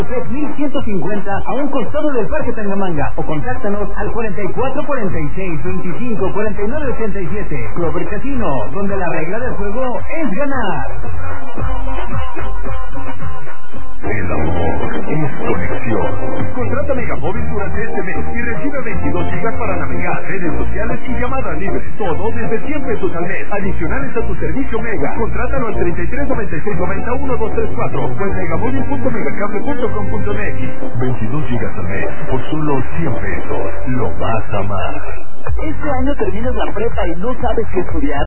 1150 a un costado del Parque Tangamanga o contáctanos al 4446-254987. Clover Casino, donde la regla del juego es ganar. El amor es conexión. Contrata Megamóvil durante este mes y recibe 22 gigas para navegar, redes sociales y llamadas libres. Todo desde 100 pesos al mes. Adicionales a tu servicio Mega. Contrátalo al 33 96 90 1234 o en megacable.com.mx. 22 gigas al mes por solo 100 pesos. Lo vas a amar. Este año terminas la prepa y no sabes qué estudiar.